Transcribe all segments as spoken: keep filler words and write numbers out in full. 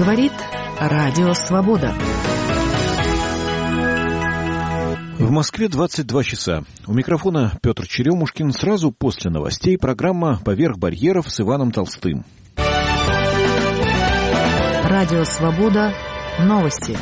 Говорит Радио Свобода. В Москве двадцать два часа. У микрофона Петр Черемушкин. Сразу после новостей программа «Поверх барьеров» с Иваном Толстым. Радио Свобода. Новости.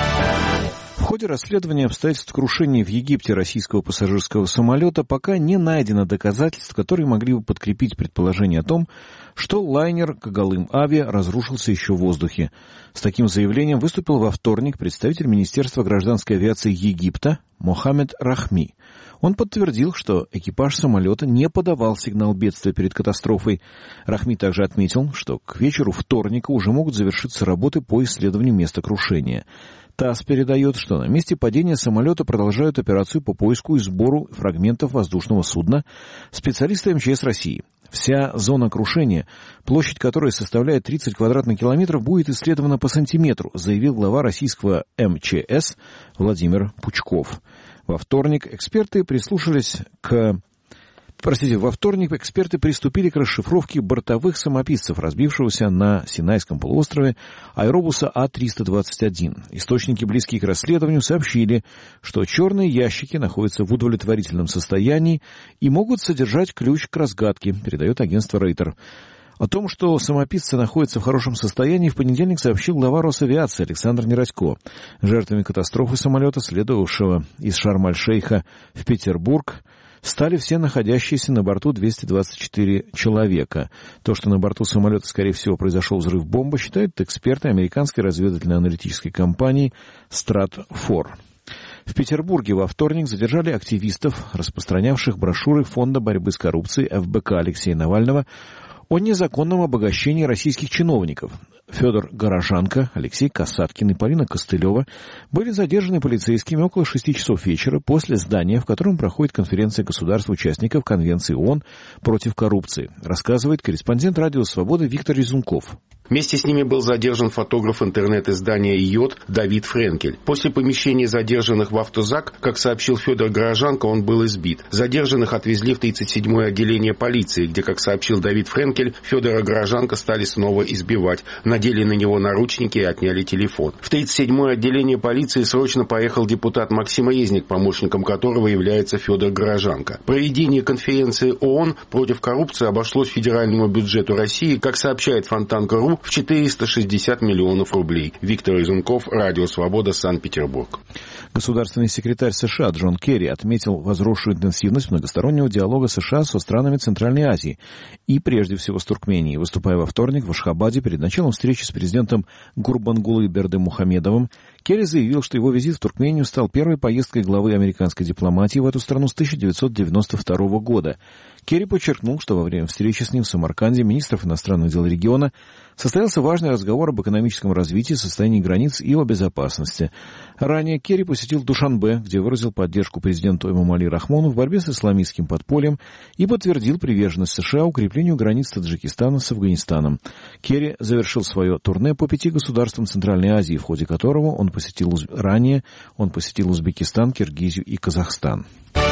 В ходе расследования обстоятельств крушения в Египте российского пассажирского самолета пока не найдено доказательств, которые могли бы подкрепить предположение о том, что лайнер «Когалым Авиа» разрушился еще в воздухе. С таким заявлением выступил во вторник представитель Министерства гражданской авиации Египта Мохаммед Рахми. Он подтвердил, что экипаж самолета не подавал сигнал бедствия перед катастрофой. Рахми также отметил, что к вечеру вторника уже могут завершиться работы по исследованию места крушения. ТАСС передает, что на месте падения самолета продолжают операцию по поиску и сбору фрагментов воздушного судна специалисты эм че эс России. Вся зона крушения, площадь которой составляет тридцать квадратных километров, будет исследована по сантиметру, заявил глава российского эм че эс Владимир Пучков. Во вторник эксперты прислушались к... Простите, во вторник эксперты приступили к расшифровке бортовых самописцев, разбившегося на Синайском полуострове аэробуса А триста двадцать один. Источники, близкие к расследованию, сообщили, что черные ящики находятся в удовлетворительном состоянии и могут содержать ключ к разгадке, передает агентство Рейтер. О том, что самописцы находятся в хорошем состоянии, в понедельник сообщил глава Росавиации Александр Нерадько. Жертвами катастрофы самолета, следовавшего из Шарм-эль-Шейха в Петербург, стали все находящиеся на борту двести двадцать четыре человека. То, что на борту самолета, скорее всего, произошел взрыв бомбы, считают эксперты американской разведывательно-аналитической компании Стратфор. В Петербурге во вторник задержали активистов, распространявших брошюры Фонда борьбы с коррупцией эф бэ ка Алексея Навального о незаконном обогащении российских чиновников. Федор Горожанко, Алексей Касаткин и Полина Костылева были задержаны полицейскими около шести часов вечера после здания, в котором проходит конференция государств-участников Конвенции ООН против коррупции, рассказывает корреспондент Радио Свобода Виктор Резунков. Вместе с ними был задержан фотограф интернет-издания «Йод» Давид Френкель. После помещения задержанных в автозак, как сообщил Федор Горожанко, он был избит. Задержанных отвезли в тридцать седьмое отделение полиции, где, как сообщил Давид Френкель, Федора Горожанко стали снова избивать. Надели на него наручники и отняли телефон. В тридцать седьмое отделение полиции срочно поехал депутат Максим Резник, помощником которого является Федор Горожанко. Проведение конференции ООН против коррупции обошлось федеральному бюджету России, как сообщает Фонтанка.ру, в четыреста шестьдесят миллионов рублей. Виктор Изунков, Радио Свобода, Санкт-Петербург. Государственный секретарь США Джон Керри отметил возросшую интенсивность многостороннего диалога США со странами Центральной Азии и, прежде всего, с Туркменией. Выступая во вторник в Ашхабаде перед началом встречи с президентом Гурбангулы Бердымухамедовым, Керри заявил, что его визит в Туркмению стал первой поездкой главы американской дипломатии в эту страну с тысяча девятьсот девяносто второго года. Керри подчеркнул, что во время встречи с ним в Самарканде министров иностранных дел региона состоялся важный разговор об экономическом развитии, состоянии границ и о безопасности. Ранее Керри посетил Душанбе, где выразил поддержку президенту Эмомали Рахмону в борьбе с исламистским подпольем и подтвердил приверженность США укреплению границ Таджикистана с Афганистаном. Керри завершил свое турне по пяти государствам Центральной Азии, в ходе которого он посетил ранее он посетил Узбекистан, Киргизию и Казахстан.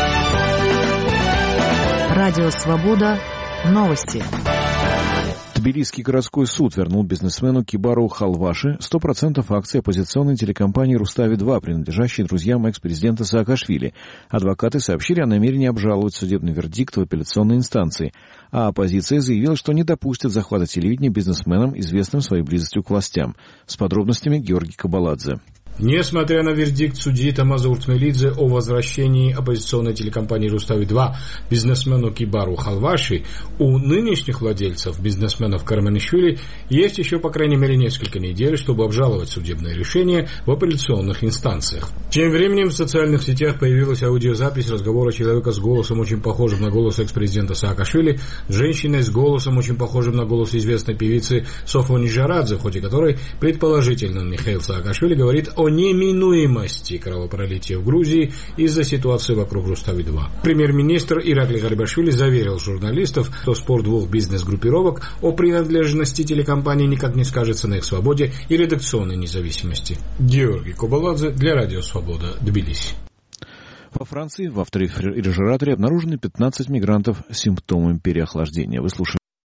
Радио Свобода. Новости. Тбилисский городской суд вернул бизнесмену Кибару Халваши сто процентов акций оппозиционной телекомпании «Рустави-два», принадлежащей друзьям экс-президента Саакашвили. Адвокаты сообщили о намерении обжаловать судебный вердикт в апелляционной инстанции, а оппозиция заявила, что не допустит захвата телевидения бизнесменам, известным своей близостью к властям. С подробностями Георгий Кабаладзе. Несмотря на вердикт судьи Тамаза Уртмелидзе о возвращении оппозиционной телекомпании «Рустави-два» бизнесмену Кибару Халваши, у нынешних владельцев, бизнесменов Карманишвили, есть еще по крайней мере несколько недель, чтобы обжаловать судебное решение в апелляционных инстанциях. Тем временем в социальных сетях появилась аудиозапись разговора человека с голосом, очень похожим на голос экс-президента Саакашвили, с женщиной с голосом, очень похожим на голос известной певицы Софони Жарадзе, в ходе которой предположительно Михаил Саакашвили говорит о неминуемости кровопролития в Грузии из-за ситуации вокруг Рустави-два. Премьер-министр Иракли Гарибашвили заверил журналистов, что спор двух бизнес-группировок о принадлежности телекомпании никак не скажется на их свободе и редакционной независимости. Георгий Кобаладзе для Радио Свобода, Тбилиси. Во Франции в авторефрижераторе обнаружены пятнадцать мигрантов с симптомами переохлаждения. Вы слушали